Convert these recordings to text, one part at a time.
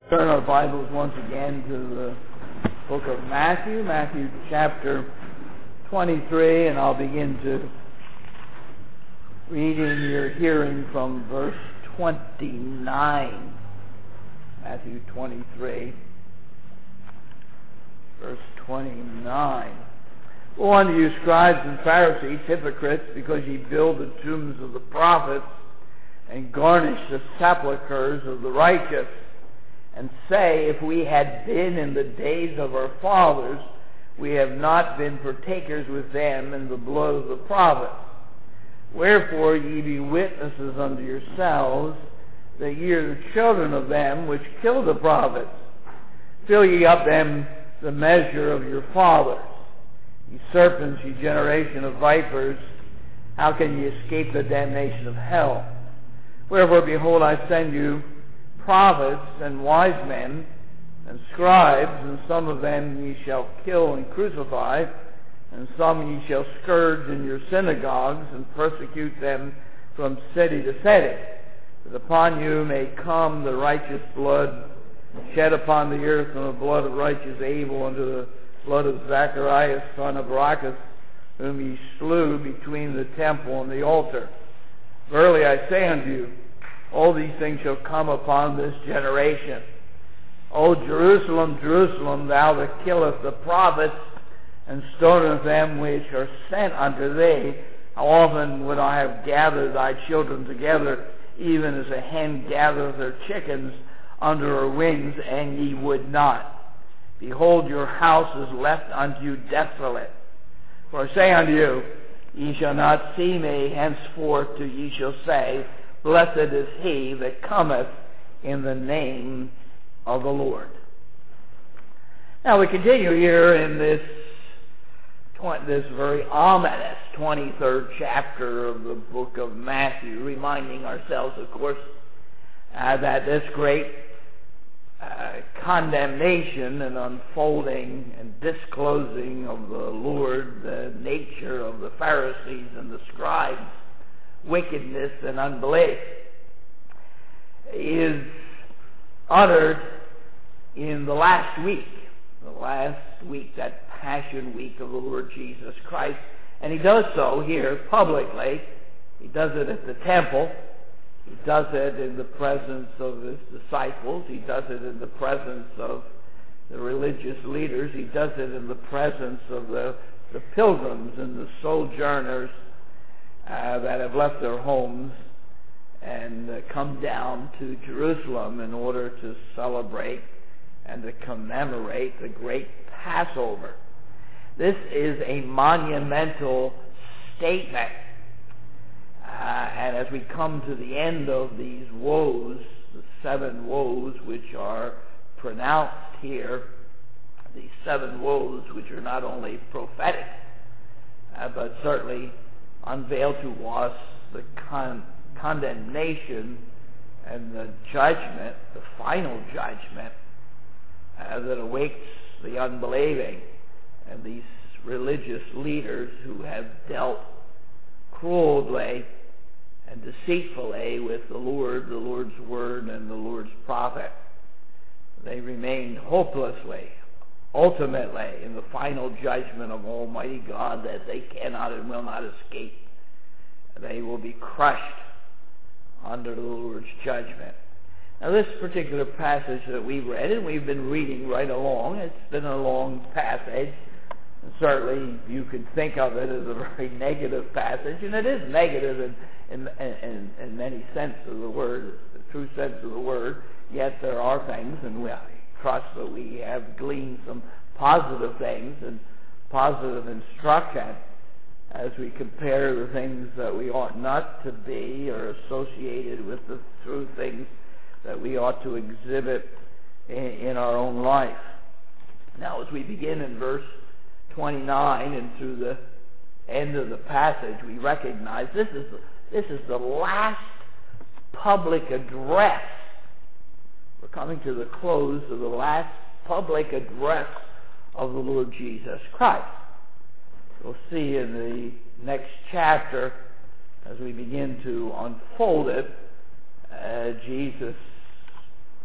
Turn our Bibles once again to the book of Matthew, Matthew chapter 23, and I'll begin to read in your hearing from verse 29. Matthew 23, verse 29. Woe unto you, scribes and Pharisees, hypocrites, because ye build the tombs of the prophets and garnish the sepulchres of the righteous, and say, if we had been in the days of our fathers, we have not been partakers with them in the blood of the prophets. Wherefore ye be witnesses unto yourselves, that ye are the children of them which killed the prophets. Fill ye up them the measure of your fathers. Ye serpents, ye generation of vipers, how can ye escape the damnation of hell? Wherefore, behold, I send you prophets and wise men and scribes, and some of them ye shall kill and crucify, and some ye shall scourge in your synagogues, and persecute them from city to city, that upon you may come the righteous blood shed upon the earth, and the blood of righteous Abel unto the blood of Zacharias son of Barachias, whom ye slew between the temple and the altar. Verily I say unto you, all these things shall come upon this generation. O Jerusalem, Jerusalem, thou that killest the prophets, and stonest them which are sent unto thee, how often would I have gathered thy children together, even as a hen gathereth her chickens under her wings, and ye would not. Behold, your house is left unto you desolate. For I say unto you, ye shall not see me henceforth till ye shall say, blessed is he that cometh in the name of the Lord. Now we continue here in this very ominous 23rd chapter of the book of Matthew, reminding ourselves, of course, that this great condemnation and unfolding and disclosing of the Lord, the nature of the Pharisees and the scribes, wickedness and unbelief, is uttered in the last week, that Passion Week of the Lord Jesus Christ. And he does so here publicly. He does it at the temple. He does it in the presence of his disciples. He does it in the presence of the religious leaders. He does it in the presence of the pilgrims and the sojourners that have left their homes and come down to Jerusalem in order to celebrate and to commemorate the great Passover. This is a monumental statement. And as we come to the end of these woes, the 7 woes which are pronounced here, these 7 woes which are not only prophetic, but certainly unveil to us the condemnation and the judgment, the final judgment that awaits the unbelieving and these religious leaders who have dealt cruelly and deceitfully with the Lord, the Lord's word, and the Lord's prophet. They remain hopelessly, ultimately, in the final judgment of Almighty God that they cannot and will not escape. They will be crushed under the Lord's judgment. Now, this particular passage that we've read, and we've been reading right along, it's been a long passage. And certainly, you could think of it as a very negative passage, and it is negative in many sense of the word, the true sense of the word. Yet there are things, and I trust that we have gleaned some positive things and positive instruction as we compare the things that we ought not to be or associated with the true things that we ought to exhibit in our own life. Now, as we begin in verse 29 and through the end of the passage, we recognize this is the last public address. We're coming to the close of the last public address of the Lord Jesus Christ. We'll see in the next chapter, as we begin to unfold it, Jesus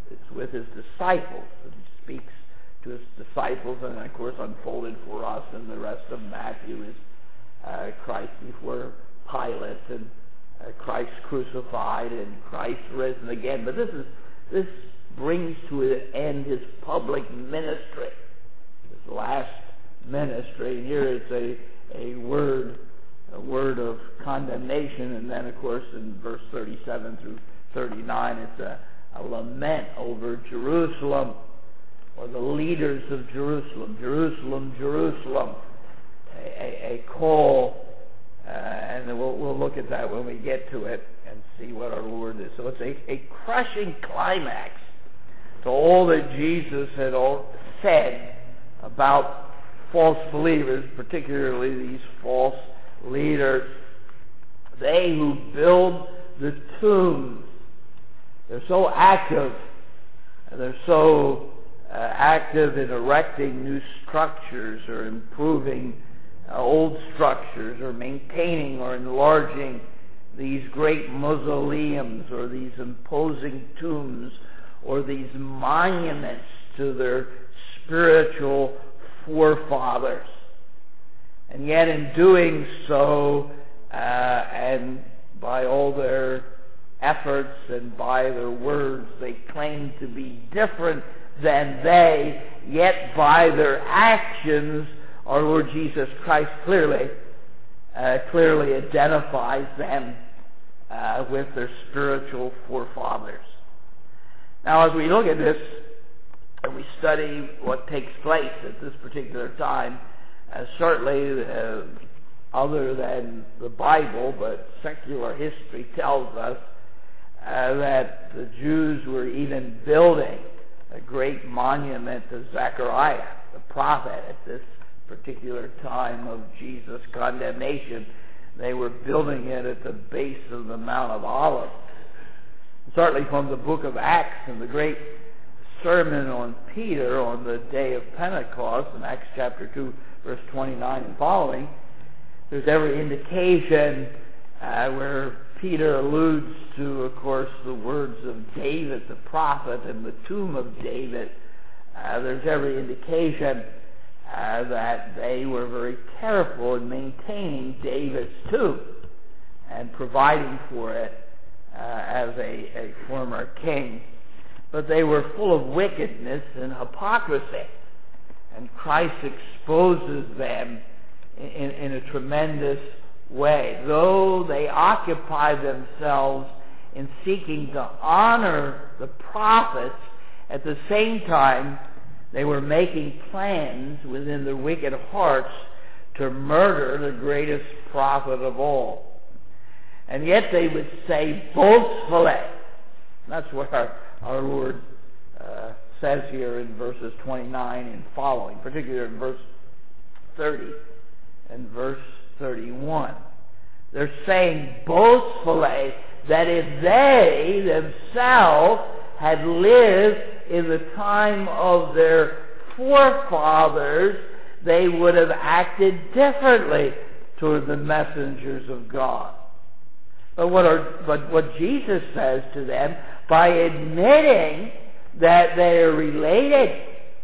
It's with his disciples. And he speaks to his disciples, and of course unfolded for us in the rest of Matthew is Christ before Pilate, and Christ crucified, and Christ risen again. But this brings to an end his public ministry, his last ministry. And here it's a word of condemnation, and then of course in verse 37 through 39 it's a lament over Jerusalem, or the leaders of Jerusalem. Jerusalem, Jerusalem, a call, and we'll look at that when we get to it and see what our Lord is. So it's a crushing climax to all that Jesus had said about false believers, particularly these false leaders. They who build the tombs, they're so active, and they're so active in erecting new structures, or improving old structures, or maintaining or enlarging these great mausoleums, or these imposing tombs, or these monuments to their spiritual forefathers. And yet in doing so, and by all their efforts and by their words, they claim to be different than they, yet by their actions our Lord Jesus Christ clearly identifies them with their spiritual forefathers. Now, as we look at this and we study what takes place at this particular time, certainly other than the Bible, but secular history tells us that the Jews were even building a great monument to Zechariah, the prophet, at this particular time of Jesus' condemnation. They were building it at the base of the Mount of Olives. Certainly from the book of Acts and the great sermon on Peter on the day of Pentecost in Acts chapter 2, verse 29 and following, there's every indication where Peter alludes to, of course, the words of David the prophet and the tomb of David. There's every indication that they were very careful in maintaining David's tomb and providing for it as a former king. But they were full of wickedness and hypocrisy, and Christ exposes them in a tremendous way. Though they occupy themselves in seeking to honor the prophets, at the same time they were making plans within their wicked hearts to murder the greatest prophet of all. And yet they would say boastfully, that's what our Lord says here in verses 29 and following, particularly in verse 30 and verse 31. They're saying boastfully that if they themselves had lived in the time of their forefathers, they would have acted differently toward the messengers of God. But what Jesus says to them, by admitting that they are related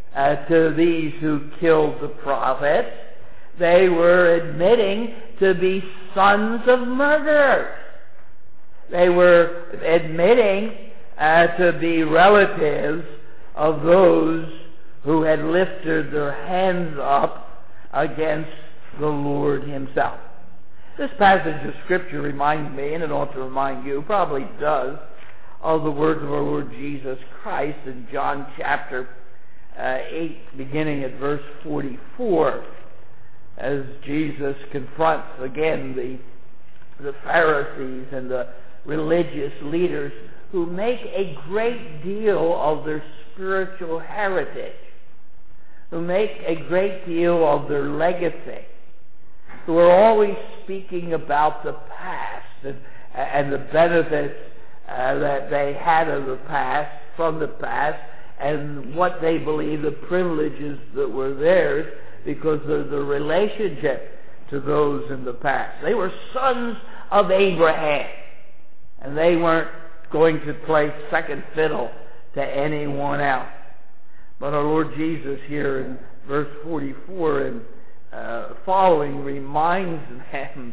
to these who killed the prophets, they were admitting to be sons of murderers. They were admitting to be relatives of those who had lifted their hands up against the Lord himself. This passage of Scripture reminds me, and it ought to remind you, probably does, of the words of our Lord Jesus Christ in John chapter 8, beginning at verse 44, as Jesus confronts again the Pharisees and the religious leaders who make a great deal of their spiritual heritage, who make a great deal of their legacy, who are always speaking about the past and the benefits that they had of the past, from the past, and what they believe the privileges that were theirs because of the relationship to those in the past. They were sons of Abraham, and they weren't going to play second fiddle to anyone else. But our Lord Jesus here in verse 44 and following reminds them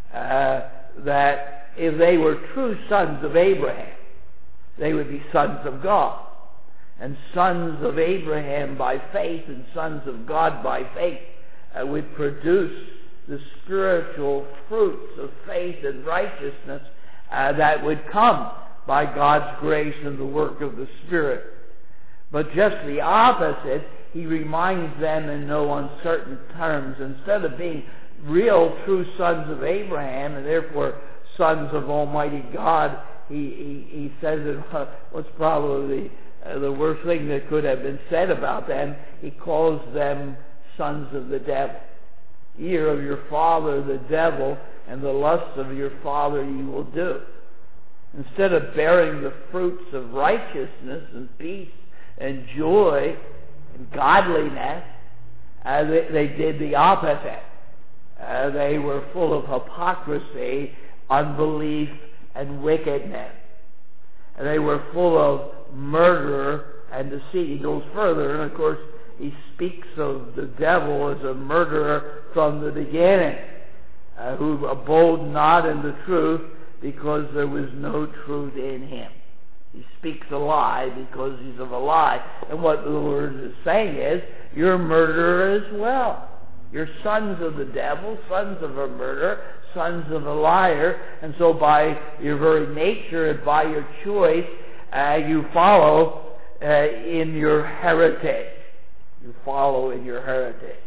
that if they were true sons of Abraham, they would be sons of God. And sons of Abraham by faith and sons of God by faith would produce the spiritual fruits of faith and righteousness that would come by God's grace and the work of the Spirit. But just the opposite, he reminds them in no uncertain terms. Instead of being real true sons of Abraham and therefore sons of Almighty God, he says that what's probably the worst thing that could have been said about them, he calls them sons of the devil. Ye are of your father the devil, and the lusts of your father you will do. Instead of bearing the fruits of righteousness and peace and joy and godliness, they did the opposite. They were full of hypocrisy, unbelief, and wickedness. They were full of murder and deceit. He goes further, and of course, he speaks of the devil as a murderer from the beginning, who abode not in the truth because there was no truth in him. He speaks a lie because he's of a lie. And what the Lord is saying is, you're a murderer as well. You're sons of the devil, sons of a murderer, sons of a liar. And so by your very nature and by your choice, you follow in your heritage. You follow in your heritage.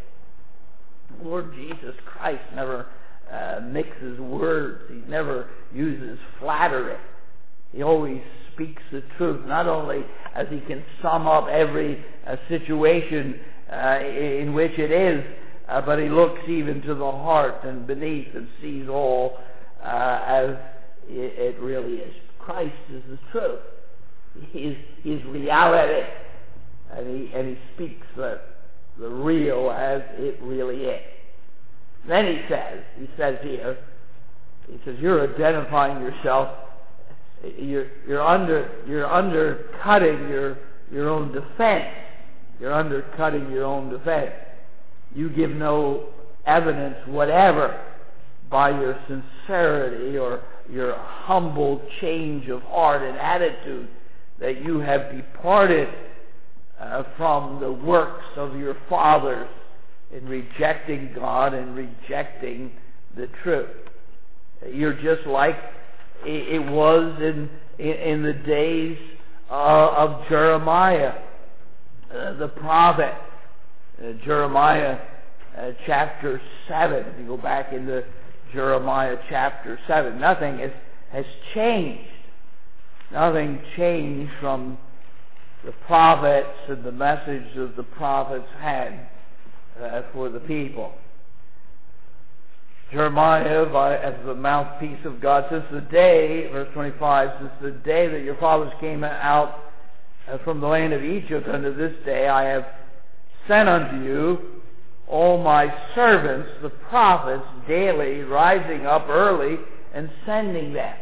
Lord Jesus Christ never mixes words. He never uses flattery. He always speaks the truth, not only as he can sum up every situation in which it is, but he looks even to the heart and beneath and sees all as it really is. Christ is the truth. He is reality. And he speaks the real as it really is. Then he says here, you're identifying yourself. You're undercutting your own defense. You're undercutting your own defense. You give no evidence whatever by your sincerity or your humble change of heart and attitude that you have departed from the works of your fathers in rejecting God and rejecting the truth. You're just like it was in the days of Jeremiah, the prophet. Jeremiah chapter 7. If you go back into Jeremiah chapter 7, nothing has changed. Nothing changed from the prophets and the message that the prophets had for the people. Jeremiah, as the mouthpiece of God, since the day, verse 25, since the day that your fathers came out from the land of Egypt unto this day, I have sent unto you all my servants, the prophets, daily, rising up early and sending them.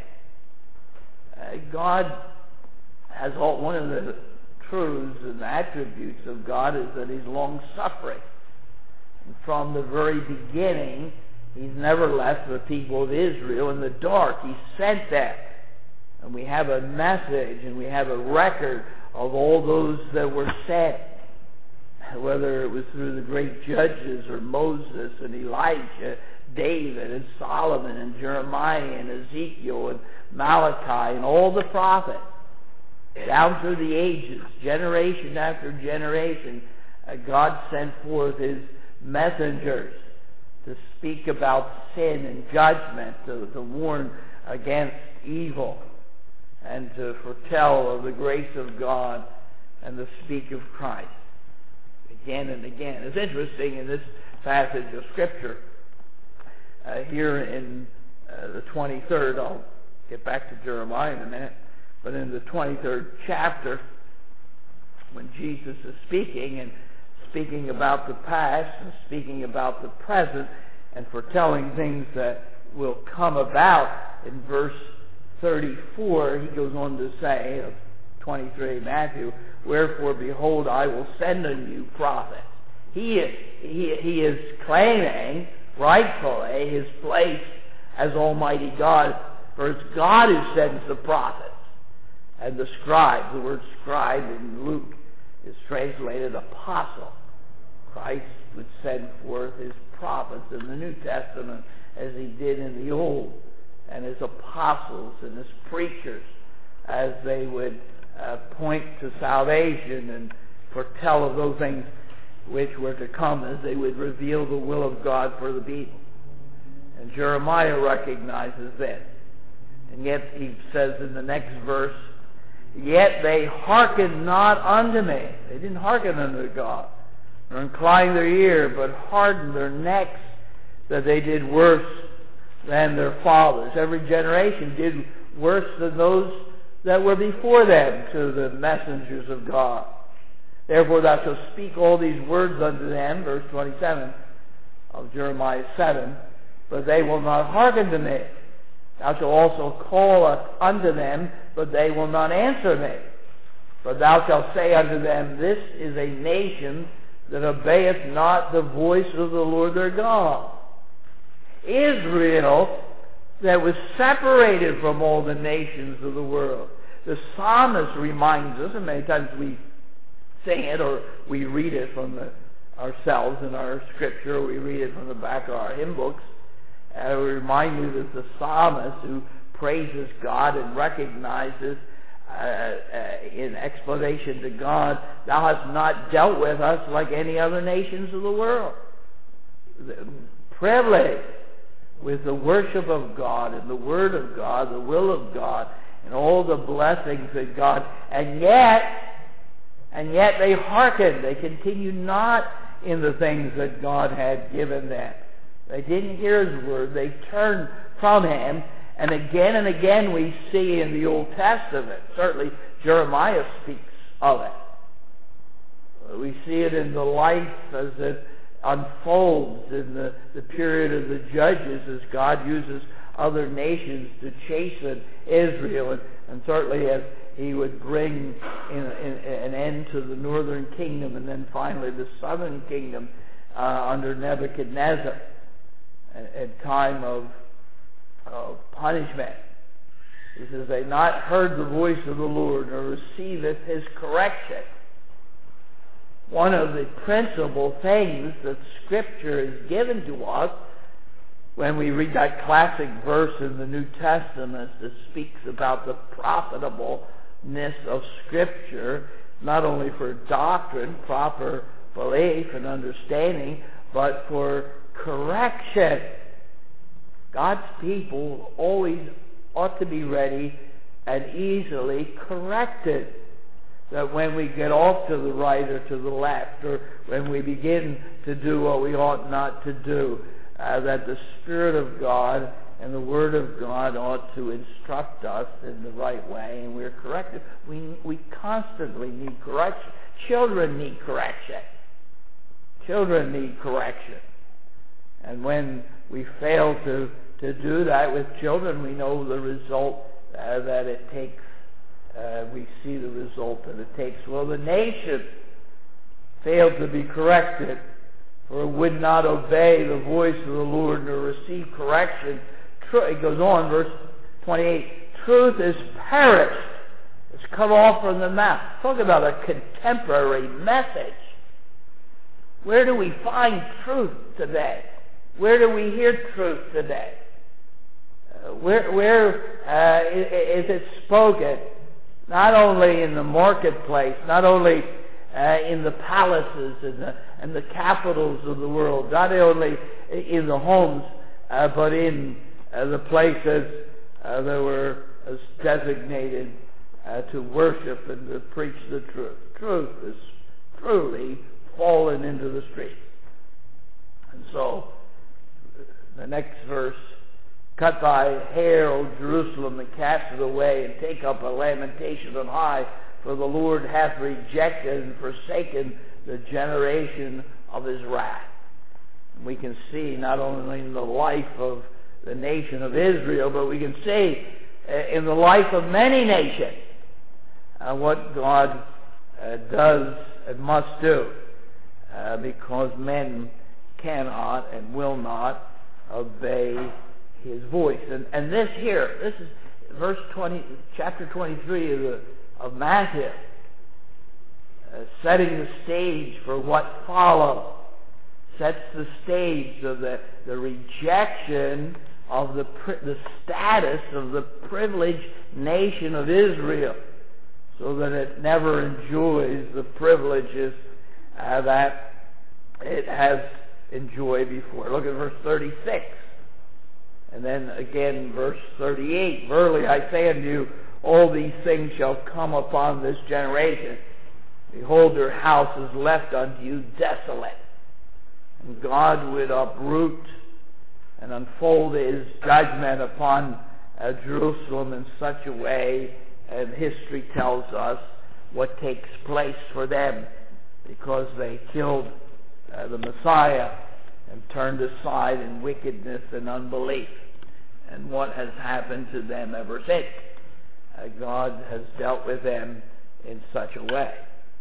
God has one of the truths and attributes of God is that he's long-suffering. And from the very beginning, he's never left the people of Israel in the dark. He sent them. And we have a message and we have a record of all those that were sent, whether it was through the great judges or Moses and Elijah, David and Solomon and Jeremiah and Ezekiel and Malachi and all the prophets, down through the ages, generation after generation. God sent forth his messengers to speak about sin and judgment, to warn against evil, and to foretell of the grace of God and to speak of Christ again and again. It's interesting in this passage of Scripture, here in the 23rd, I'll get back to Jeremiah in a minute, but in the 23rd chapter, when Jesus is speaking about the past and speaking about the present and foretelling things that will come about, in verse 34, he goes on to say, 23, Matthew, wherefore, behold, I will send unto you prophets. He is claiming, rightfully, his place as Almighty God, for it's God who sends the prophets. And the scribe, the word scribe in Luke is translated apostle. Christ would send forth his prophets in the New Testament as he did in the Old, and his apostles and his preachers as they would point to salvation and foretell of those things which were to come, as they would reveal the will of God for the people. And Jeremiah recognizes this. And yet he says in the next verse, yet they hearkened not unto me. They didn't hearken unto God, nor incline their ear, but hardened their necks, that they did worse than their fathers. Every generation did worse than those that were before them to the messengers of God. Therefore thou shalt speak all these words unto them, verse 27 of Jeremiah 7, but they will not hearken to me. Thou shalt also call unto them, but they will not answer me. But thou shalt say unto them, this is a nation that obeyeth not the voice of the Lord their God. Israel, that was separated from all the nations of the world. The psalmist reminds us, and many times we sing it or we read it from ourselves in our scripture, or we read it from the back of our hymn books. We remind you that the psalmist who praises God and recognizes in explanation to God, thou hast not dealt with us like any other nations of the world. Privileged with the worship of God and the Word of God, the will of God, and all the blessings of God, and yet they hearkened. They continued not in the things that God had given them. They didn't hear His word. They turned from Him. And again we see in the Old Testament, certainly Jeremiah speaks of it. We see it in the life as it unfolds in the period of the judges, as God uses other nations to chasten Israel, and certainly as He would bring an end to the northern kingdom, and then finally the southern kingdom under Nebuchadnezzar, a time of punishment. He says, they not heard the voice of the Lord, nor receiveth His correction. One of the principal things that Scripture is given to us, when we read that classic verse in the New Testament that speaks about the profitableness of Scripture, not only for doctrine, proper belief and understanding, but for correction. God's people always ought to be ready and easily corrected. That when we get off to the right or to the left, or when we begin to do what we ought not to do, that the Spirit of God and the Word of God ought to instruct us in the right way, and we're corrected. We constantly need correction. Children need correction. Children need correction. And when we fail to do that with children, we know the result that it takes. We see the result that it takes. Well, the nation failed to be corrected, for it would not obey the voice of the Lord nor receive correction. It goes on, verse 28. Truth is perished. It's cut off from the mouth. Talk about a contemporary message. Where do we find truth today? Where do we hear truth today? Where is it spoken? Not only in the marketplace, not only in the palaces and the capitals of the world, not only in the homes, but in the places that were designated to worship and to preach the truth. Truth is truly fallen into the streets. And so, the next verse, cut thy hair, O Jerusalem, and cast it away, and take up a lamentation on high, for the Lord hath rejected and forsaken the generation of His wrath. And we can see not only in the life of the nation of Israel, but we can see in the life of many nations what God does and must do, because men cannot and will not obey His voice. And this is verse 20, chapter 23 of Matthew, setting the stage for what follows. Sets the stage of the rejection of the status of the privileged nation of Israel, so that it never enjoys the privileges that it has enjoyed before. Look at verse 36. And then again verse 38. Verily I say unto you, all these things shall come upon this generation. Behold, your house is left unto you desolate. And God would uproot and unfold His judgment upon Jerusalem in such a way, and history tells us what takes place for them, because they killed the Messiah and turned aside in wickedness and unbelief, and what has happened to them ever since. God has dealt with them in such a way.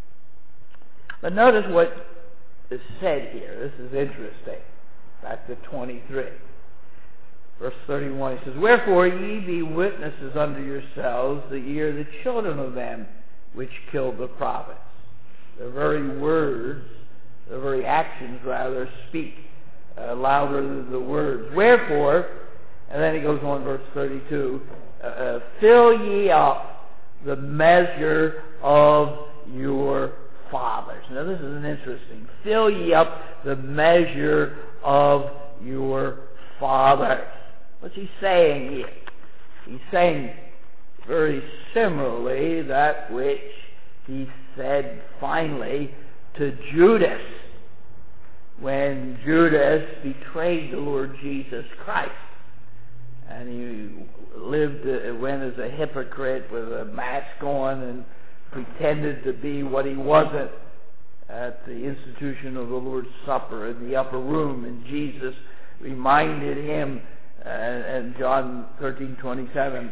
But notice what is said here. This is interesting. Back to 23. Verse 31, he says, Wherefore ye be witnesses unto yourselves that ye are the children of them which killed the prophets. Their very words, their very actions rather, speak louder than the words. Wherefore, and then he goes on, verse 32, fill ye up the measure of your fathers. Now this is an interesting. Fill ye up the measure of your fathers. What's he saying here? He's saying very similarly that which he said finally to Judas when Judas betrayed the Lord Jesus Christ. And he went as a hypocrite with a mask on and pretended to be what he wasn't at the institution of the Lord's Supper in the upper room. And Jesus reminded him, and John 13:27,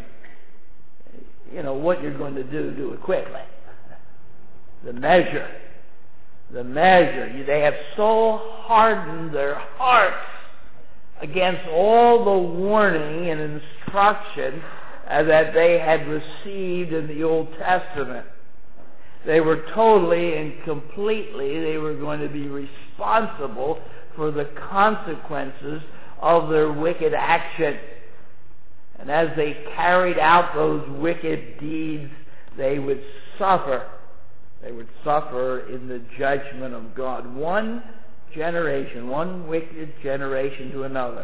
what you're going to do it quickly. The measure. They have so hardened their hearts against all the warning and instruction that they had received in the Old Testament. They were totally and completely, they were going to be responsible for the consequences of their wicked action. And as they carried out those wicked deeds, they would suffer. They would suffer in the judgment of God. One generation, one wicked generation to another,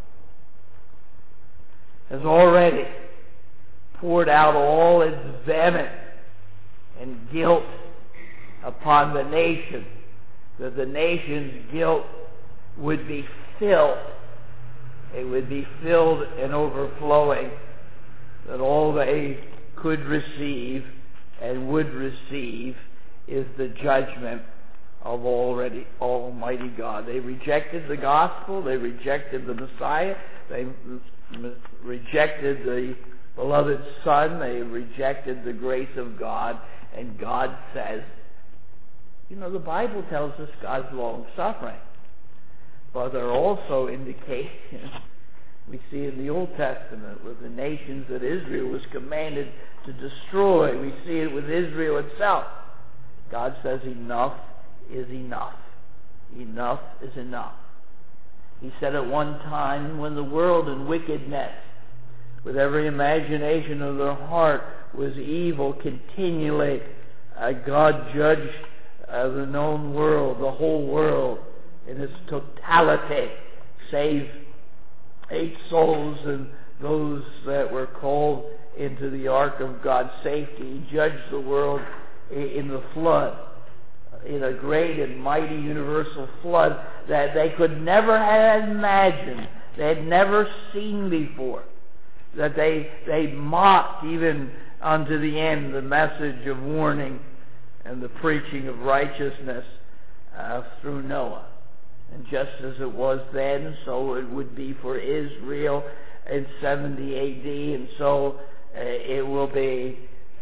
has already poured out all its venom and guilt upon the nation, that the nation's guilt would be filled. It would be filled and overflowing, that all they could receive and would receive is the judgment of Almighty God. They rejected the gospel, they rejected the Messiah, they rejected the beloved Son, they rejected the grace of God, and God says, the Bible tells us God's long-suffering. But there are also indications we see in the Old Testament with the nations that Israel was commanded to destroy. We see it with Israel itself. God says enough is enough. Enough is enough. He said at one time, when the world in wickedness, with every imagination of their heart, was evil continually, God judged the known world, the whole world, in its totality, save 8 souls and those that were called into the ark of God's safety. He judged the world in the flood, in a great and mighty universal flood that they could never have imagined, they had never seen before, that they mocked even unto the end the message of warning and the preaching of righteousness through Noah. And just as it was then, so it would be for Israel in 70 A.D., and so it will be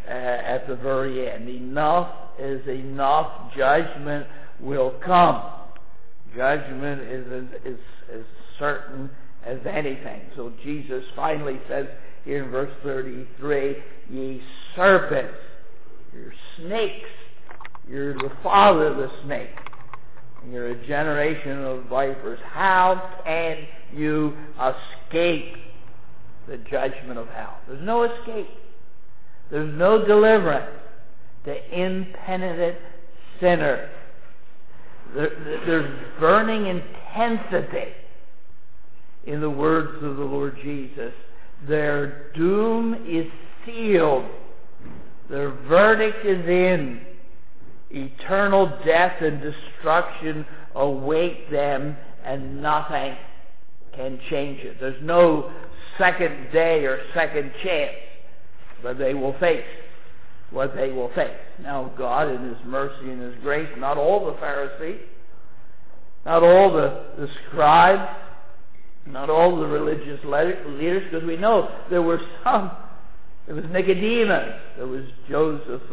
at the very end. Enough is enough. Judgment will come. Judgment is as certain as anything. So Jesus finally says here in verse 33, ye serpents, you're snakes, you're the father of the snake, and you're a generation of vipers. How can you escape the judgment of hell? There's no escape. There's no deliverance to impenitent sinners. There's burning intensity in the words of the Lord Jesus. Their doom is sealed. Their verdict is in. Eternal death and destruction await them, and nothing can change it. There's no second day or second chance, but they will face what they will face. Now, God, in His mercy and His grace, not all the Pharisees, not all the scribes, not all the religious leaders, because we know there were some. There was Nicodemus. There was Joseph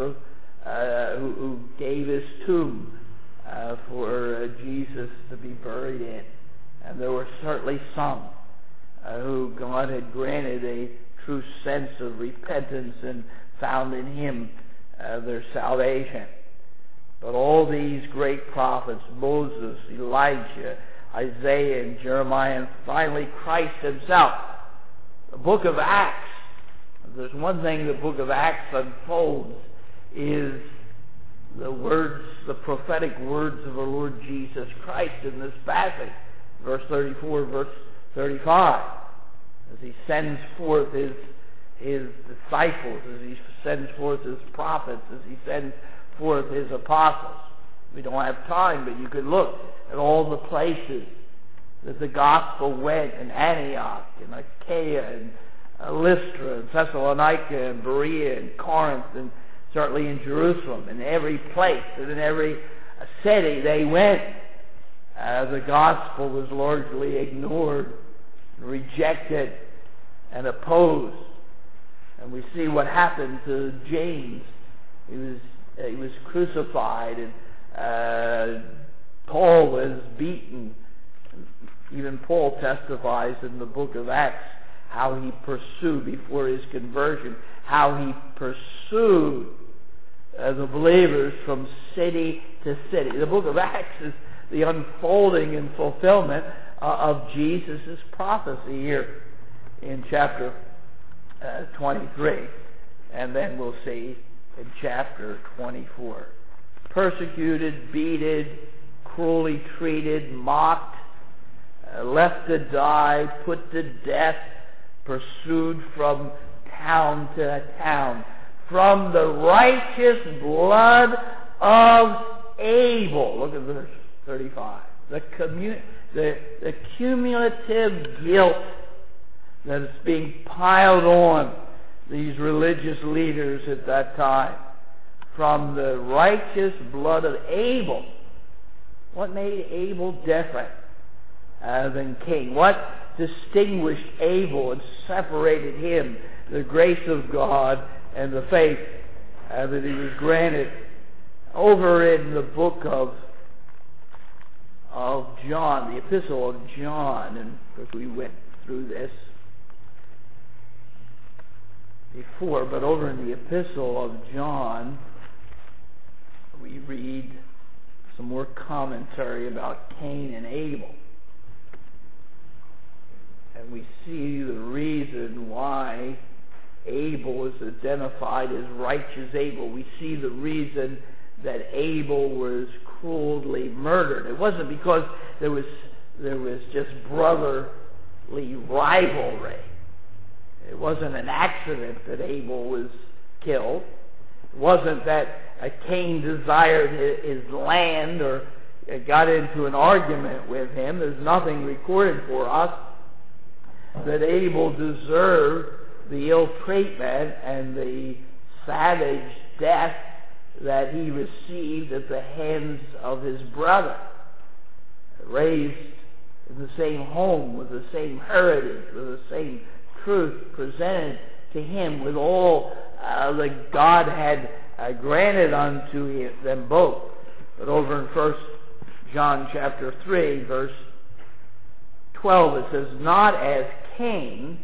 who gave his tomb for Jesus to be buried in. And there were certainly some who God had granted a true sense of repentance and found in Him their salvation. But all these great prophets, Moses, Elijah, Isaiah, and Jeremiah, and finally Christ Himself. The book of Acts, if there's one thing the book of Acts unfolds, is the words, the prophetic words of our Lord Jesus Christ in this passage. Verse 34, verse 35. As He sends forth His disciples, as He sends forth His prophets, as He sends forth His apostles. We don't have time, but you could look at all the places that the gospel went in Antioch, and Achaia, and Lystra, and Thessalonica, and Berea, and Corinth, and certainly in Jerusalem. In every place and in every city they went, the gospel was largely ignored, rejected, and opposed. And we see what happened to James. He was crucified, and Paul was beaten. Even Paul testifies in the book of Acts how he pursued, before his conversion, how he pursued the believers from city to city. The book of Acts is the unfolding and fulfillment of Jesus' prophecy here in chapter 23. And then we'll see in chapter 24. Persecuted, beaten, cruelly treated, mocked, left to die, put to death, pursued from town to town. From the righteous blood of Abel. Look at verse 35. The cumulative guilt that is being piled on these religious leaders at that time. From the righteous blood of Abel. What made Abel different than Cain? What distinguished Abel and separated him? The grace of God and the faith that he was granted. Over in the book of John, the epistle of John, and of course we went through this before, but over in the epistle of John, we read some more commentary about Cain and Abel. And we see the reason why Abel is identified as righteous Abel. We see the reason that Abel was cruelly murdered. It wasn't because there was just brotherly rivalry. It wasn't an accident that Abel was killed. It wasn't that Cain desired his land or got into an argument with him. There's nothing recorded for us that Abel deserved the ill treatment and the savage death that he received at the hands of his brother. Raised in the same home, with the same heritage, with the same truth presented to him, with all that God had granted unto them both. But over in 1 John chapter 3, verse 12, it says, not as Cain,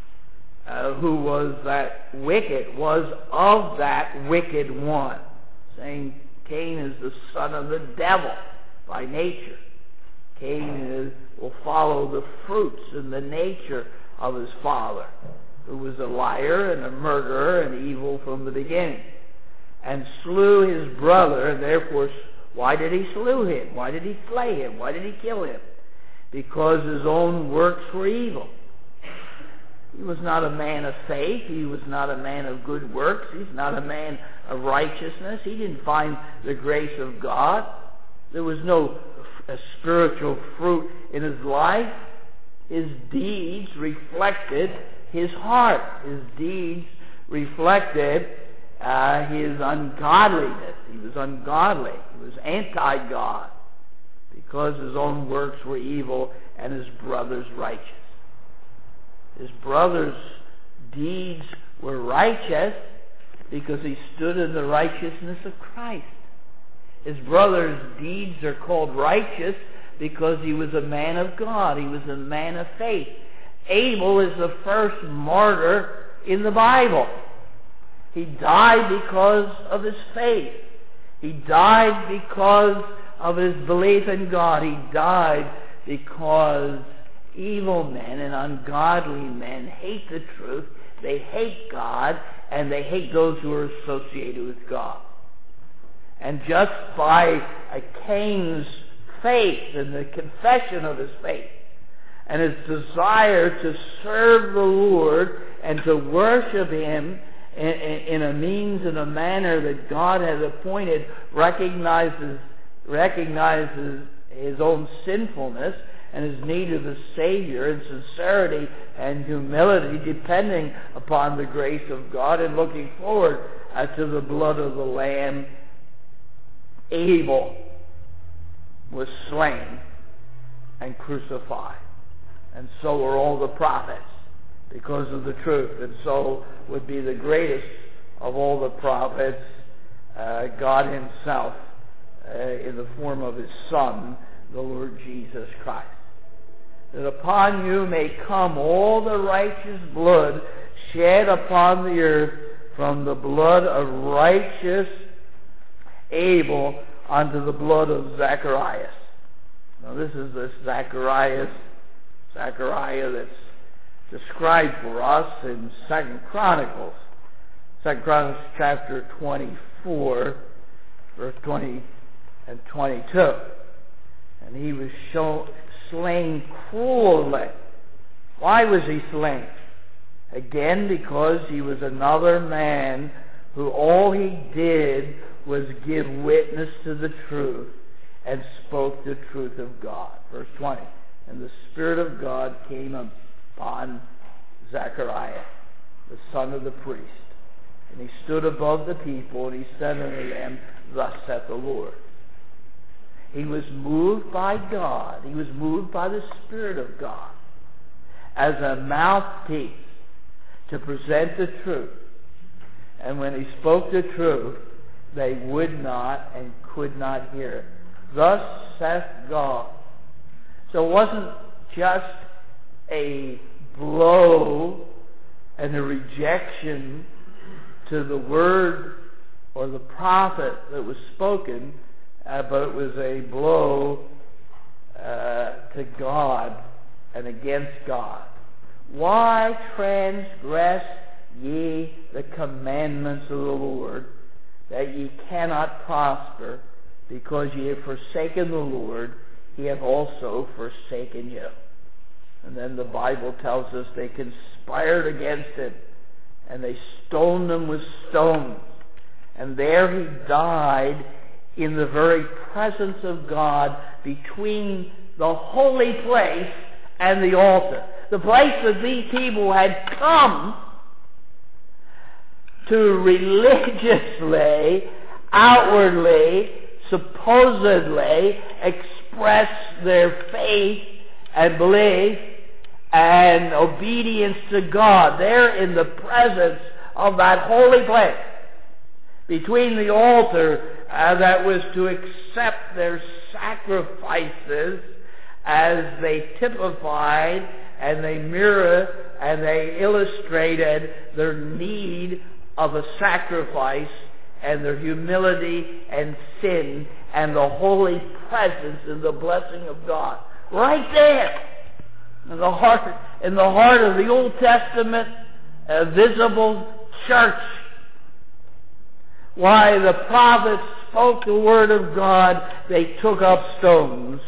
who was that wicked, was of that wicked one. Saying Cain is the son of the devil by nature. Cain will follow the fruits and the nature of his father, who was a liar and a murderer and evil from the beginning, and slew his brother. And therefore, why did he slew him? Why did he slay him? Why did he kill him? Because his own works were evil. He was not a man of faith. He was not a man of good works. He's not a man of righteousness. He didn't find the grace of God. There was no spiritual fruit in his life. His deeds reflected his heart. His deeds reflected his ungodliness. He was ungodly. He was anti-God because his own works were evil and his brother's righteous. His brother's deeds were righteous because he stood in the righteousness of Christ. His brother's deeds are called righteous because he was a man of God. He was a man of faith. Abel is the first martyr in the Bible. He died because of his faith. He died because of his belief in God. He died because evil men and ungodly men hate the truth. They hate God, and they hate those who are associated with God. And just by Cain's faith and the confession of his faith and his desire to serve the Lord and to worship Him in a means and a manner that God has appointed, recognizes his own sinfulness and his need of a Savior in sincerity and humility, depending upon the grace of God and looking forward to the blood of the Lamb, Abel was slain and crucified. And so are all the prophets because of the truth. And so would be the greatest of all the prophets, God Himself, in the form of His Son, the Lord Jesus Christ. That upon you may come all the righteous blood shed upon the earth, from the blood of righteous Abel unto the blood of Zacharias. Now this is this Zachariah that's described for us in 2 Chronicles. 2 Chronicles chapter 24, verse 20 and 22. And he was slain cruelly. Why was he slain? Again, because he was another man who all he did was give witness to the truth and spoke the truth of God. Verse 20. And the Spirit of God came upon Zechariah, the son of the priest. And he stood above the people, and he said unto them, Thus saith the Lord. He was moved by God. He was moved by the Spirit of God as a mouthpiece to present the truth. And when he spoke the truth, they would not and could not hear it. Thus saith God. So it wasn't just a blow and a rejection to the word or the prophet that was spoken, but it was a blow to God and against God. Why transgress ye the commandments of the Lord, that ye cannot prosper? Because ye have forsaken the Lord, He hath also forsaken you. And then the Bible tells us they conspired against Him, and they stoned Him with stones. And there He died in the very presence of God, between the holy place and the altar. The place that these people had come to religiously, outwardly, supposedly express their faith and belief and obedience to God. There in the presence of that holy place, between the altar that was to accept their sacrifices as they typified and they mirrored and they illustrated their need of a sacrifice and their humility and sin and the holy presence and the blessing of God. Right there, in the heart of the Old Testament visible church. Why the prophets spoke the word of God, they took up stones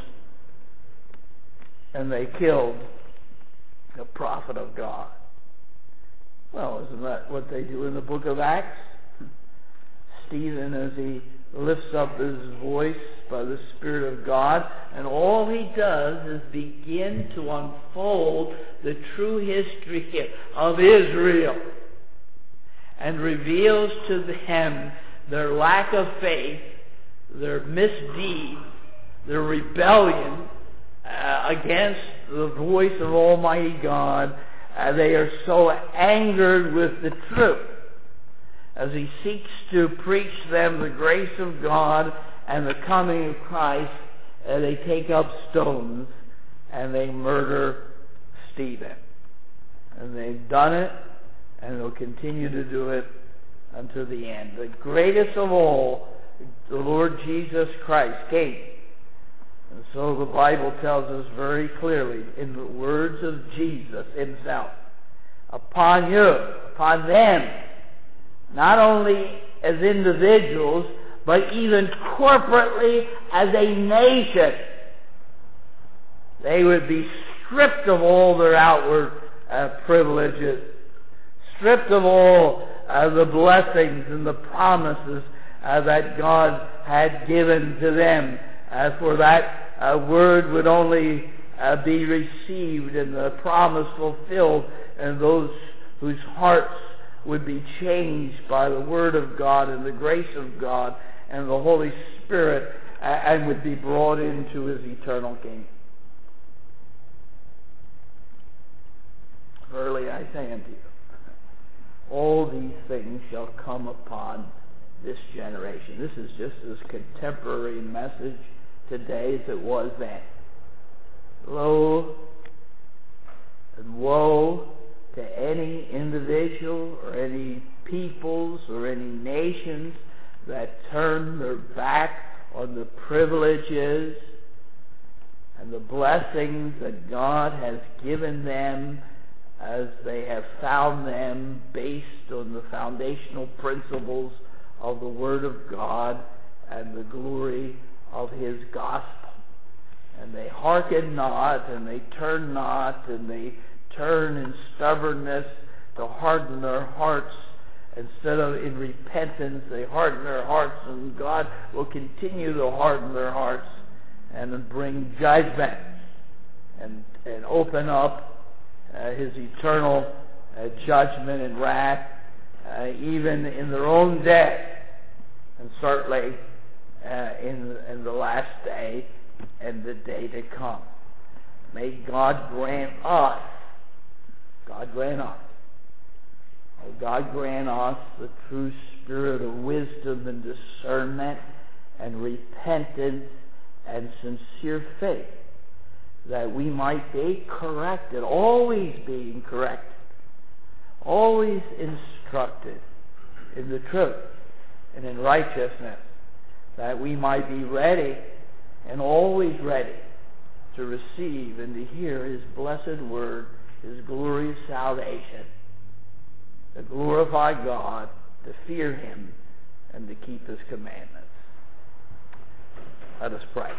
and they killed the prophet of God. Well, isn't that what they do in the book of Acts? Stephen, as he lifts up his voice by the Spirit of God, and all he does is begin to unfold the true history of Israel and reveals to them their lack of faith, their misdeeds, their rebellion against the voice of Almighty God. They are so angered with the truth as he seeks to preach them the grace of God and the coming of Christ. They take up stones and they murder Stephen. And they've done it, and they'll continue to do it until the end. The greatest of all, the Lord Jesus Christ, came. And so the Bible tells us very clearly in the words of Jesus himself, upon you, upon them, not only as individuals, but even corporately as a nation, they would be stripped of all their outward privileges, stripped of all the blessings and the promises that God had given to them. For that word would only be received and the promise fulfilled, and those whose hearts would be changed by the word of God and the grace of God and the Holy Spirit, and would be brought into his eternal kingdom. Verily I say unto you, all these things shall come upon this generation. This is just as contemporary message today as it was then. Lo and woe to any individual or any peoples or any nations that turn their back on the privileges and the blessings that God has given them, as they have found them based on the foundational principles of the Word of God and the glory of his gospel. And they hearken not, and they turn not, and they turn in stubbornness to harden their hearts. Instead of in repentance, they harden their hearts, and God will continue to harden their hearts and then bring judgment and open up his eternal judgment and wrath even in their own day, and certainly in the last day and the day to come. May God grant us, God grant us the true spirit of wisdom and discernment and repentance and sincere faith, that we might be corrected, always being corrected, always instructed in the truth and in righteousness, that we might be ready and always ready to receive and to hear his blessed word, his glorious salvation, to glorify God, to fear him, and to keep his commandments. Let us pray.